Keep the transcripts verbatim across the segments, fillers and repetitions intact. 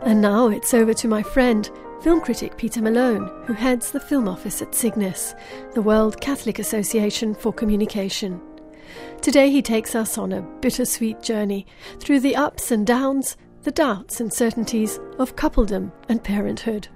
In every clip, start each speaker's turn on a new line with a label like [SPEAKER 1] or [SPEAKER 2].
[SPEAKER 1] And now it's over to my friend, film critic Peter Malone, who heads the film office at Cygnus, the World Catholic Association for Communication. Today he takes us on a bittersweet journey through the ups and downs, the doubts and certainties of coupledom and parenthood.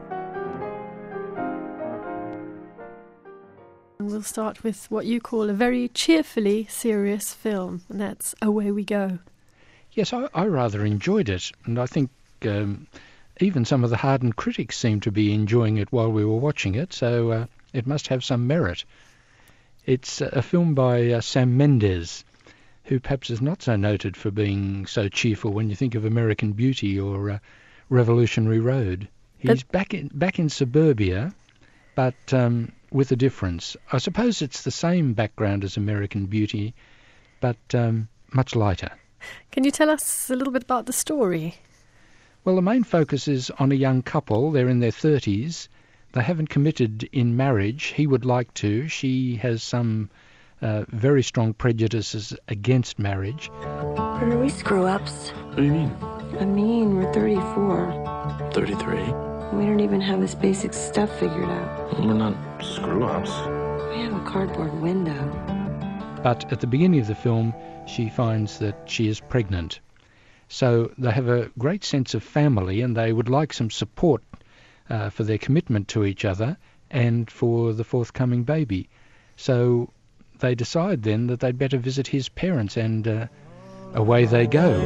[SPEAKER 1] And we'll start with what you call a very cheerfully serious film, and that's Away We Go.
[SPEAKER 2] Yes, I, I rather enjoyed it, and I think um, even some of the hardened critics seemed to be enjoying it while we were watching it, so uh, it must have some merit. It's a film by uh, Sam Mendes, who perhaps is not so noted for being so cheerful when you think of American Beauty or uh, Revolutionary Road. He's but... back in back in suburbia, but um, with a difference. I suppose it's the same background as American Beauty, but um, much lighter.
[SPEAKER 1] Can you tell us a little bit about the story?
[SPEAKER 2] Well, the main focus is on a young couple. They're in their thirties. They haven't committed in marriage. He would like to. She has some uh, very strong prejudices against marriage.
[SPEAKER 3] Are we screw-ups?
[SPEAKER 4] What do you mean?
[SPEAKER 3] I mean, we're thirty-four.
[SPEAKER 4] thirty-three?
[SPEAKER 3] We don't even have this basic stuff figured out.
[SPEAKER 4] We're not screw-ups.
[SPEAKER 3] We have a cardboard window.
[SPEAKER 2] But at the beginning of the film, she finds that she is pregnant. So they have a great sense of family, and they would like some support uh, for their commitment to each other and for the forthcoming baby. So they decide then that they'd better visit his parents, and uh, away they go.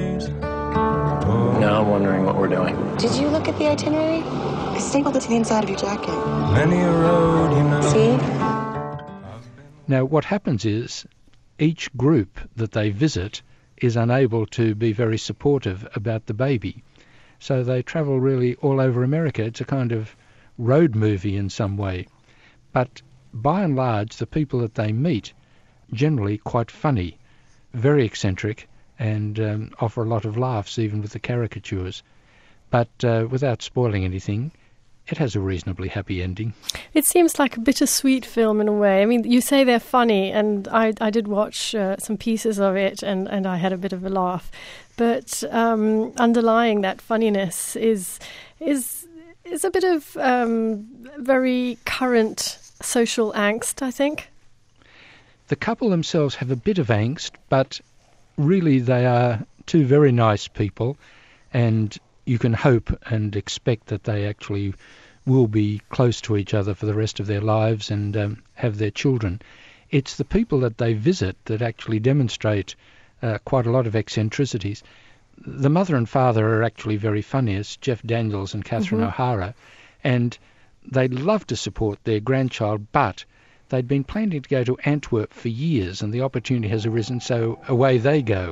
[SPEAKER 4] Now I'm wondering what we're doing.
[SPEAKER 3] Did you look at the itinerary? I stapled it to the inside of your jacket.
[SPEAKER 5] Many a road, you know.
[SPEAKER 3] See?
[SPEAKER 2] Now what happens is each group that they visit is unable to be very supportive about the baby. So they travel really all over America. It's a kind of road movie in some way. But by and large, the people that they meet, generally quite funny, very eccentric, and um, offer a lot of laughs, even with the caricatures. But uh, without spoiling anything, it has a reasonably happy ending.
[SPEAKER 1] It seems like a bittersweet film in a way. I mean, you say they're funny, and I, I did watch uh, some pieces of it, and, and I had a bit of a laugh. But um, underlying that funniness is is is a bit of um, very current social angst, I think.
[SPEAKER 2] The couple themselves have a bit of angst, but really they are two very nice people, and you can hope and expect that they actually will be close to each other for the rest of their lives and um, have their children. It's the people that they visit that actually demonstrate uh, quite a lot of eccentricities. The mother and father are actually very funny. It's Jeff Daniels and Catherine mm-hmm. O'Hara, and they'd love to support their grandchild, but they'd been planning to go to Antwerp for years, and the opportunity has arisen, so away they go.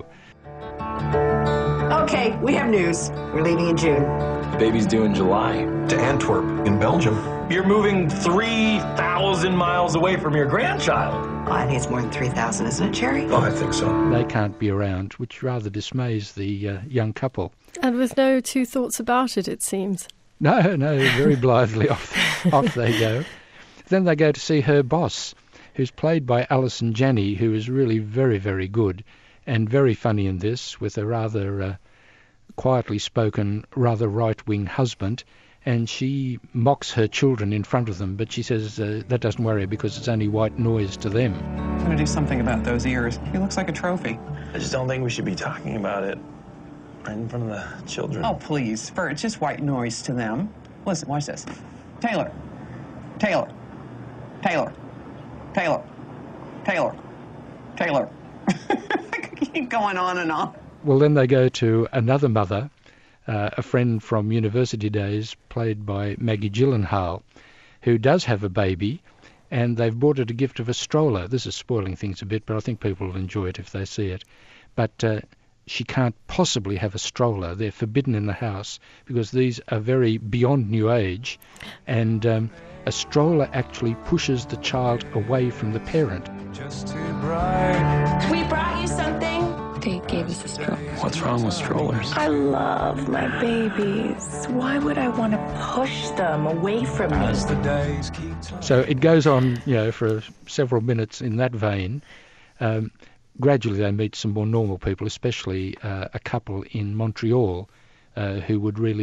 [SPEAKER 6] Okay, we have news. We're leaving in June.
[SPEAKER 4] Baby's due in July.
[SPEAKER 5] To Antwerp, in Belgium.
[SPEAKER 7] You're moving three thousand miles away from your grandchild.
[SPEAKER 6] Oh, I think it's more than three thousand, isn't it, Cherry?
[SPEAKER 5] Oh, I think so.
[SPEAKER 2] They can't be around, which rather dismays the uh, young couple.
[SPEAKER 1] And with no two thoughts about it, it seems.
[SPEAKER 2] No, no, very blithely off, off they go. Then they go to see her boss, who's played by Alison Janney, who is really very, very good and very funny in this, with a rather uh, quietly spoken, rather right-wing husband, and she mocks her children in front of them, but she says uh, that doesn't worry her because it's only white noise to them.
[SPEAKER 8] I'm going to do something about those ears. He looks like a trophy.
[SPEAKER 4] I just don't think we should be talking about it right in front of the children.
[SPEAKER 8] Oh, please. For it's just white noise to them. Listen, watch this. Taylor. Taylor. Taylor. Taylor. Taylor. Taylor. I could keep going on and on.
[SPEAKER 2] Well, then they go to another mother, uh, a friend from university days, played by Maggie Gyllenhaal, who does have a baby, and they've bought her a gift of a stroller. This is spoiling things a bit, but I think people will enjoy it if they see it. But uh, she can't possibly have a stroller. They're forbidden in the house because these are very beyond new age, and um, a stroller actually pushes the child away from the parent.
[SPEAKER 5] Just too bright.
[SPEAKER 3] We brought you something.
[SPEAKER 9] They gave us a stroller.
[SPEAKER 4] What's wrong with strollers?
[SPEAKER 9] I love my babies. Why would I want to push them away from me?
[SPEAKER 5] As the days keep turning.
[SPEAKER 2] So it goes on, you know, for several minutes in that vein. Um, gradually they meet some more normal people, especially uh, a couple in Montreal uh, who would really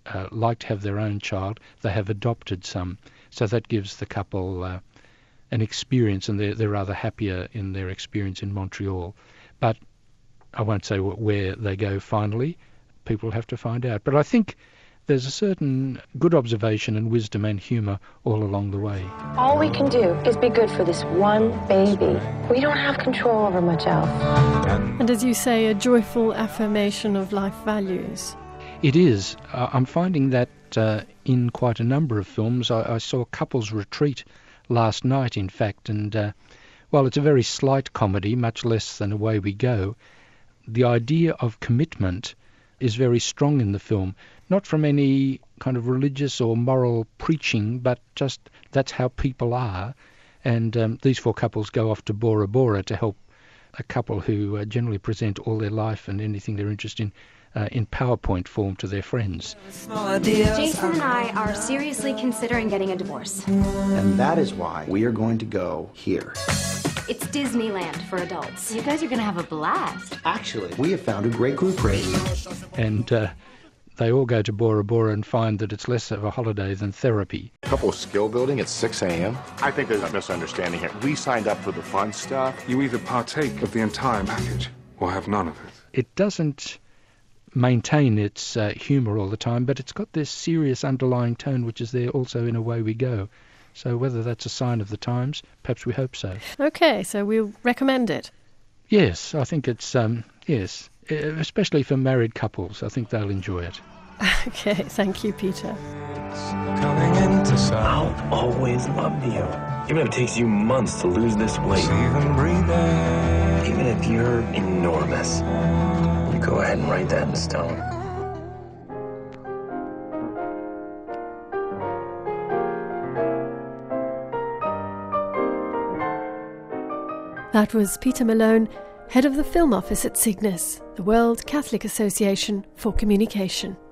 [SPEAKER 2] uh, like to have their own child. They have adopted some. So that gives the couple uh, an experience, and they're, they're rather happier in their experience in Montreal. But I won't say where they go finally. People will have to find out. But I think there's a certain good observation and wisdom and humour all along the way.
[SPEAKER 9] All we can do is be good for this one baby. We don't have control over much else.
[SPEAKER 1] And as you say, a joyful affirmation of life values.
[SPEAKER 2] It is. Uh, I'm finding that uh, in quite a number of films. I, I saw Couples Retreat last night, in fact, and uh, while it's a very slight comedy, much less than Away We Go, the idea of commitment is very strong in the film, not from any kind of religious or moral preaching, but just that's how people are. And um, these four couples go off to Bora Bora to help a couple who uh, generally present all their life and anything they're interested in uh, in PowerPoint form to their friends.
[SPEAKER 10] Jason and I are seriously considering getting a divorce.
[SPEAKER 11] And that is why we are going to go here.
[SPEAKER 10] It's Disneyland for adults. You guys are going to have a blast.
[SPEAKER 11] Actually, we have found a great group rate.
[SPEAKER 2] And uh, they all go to Bora Bora and find that it's less of a holiday than therapy.
[SPEAKER 12] Couple skill building at six a.m. I think there's a misunderstanding here. We signed up for the fun stuff.
[SPEAKER 5] You either partake of the entire package or have none of it.
[SPEAKER 2] It doesn't maintain its uh, humour all the time, but it's got this serious underlying tone which is there also in Away We Go. So whether that's a sign of the times, perhaps we hope so.
[SPEAKER 1] Okay, so we'll recommend it.
[SPEAKER 2] Yes, I think it's, um, yes, especially for married couples. I think they'll enjoy it.
[SPEAKER 1] Okay, thank you, Peter.
[SPEAKER 5] Coming into sight.
[SPEAKER 7] I'll always love you. Even if it takes you months to lose this weight.
[SPEAKER 5] Even breathing.
[SPEAKER 7] Even if you're enormous. You go ahead and write that in stone.
[SPEAKER 1] That was Peter Malone, head of the film office at Cygnus, the World Catholic Association for Communication.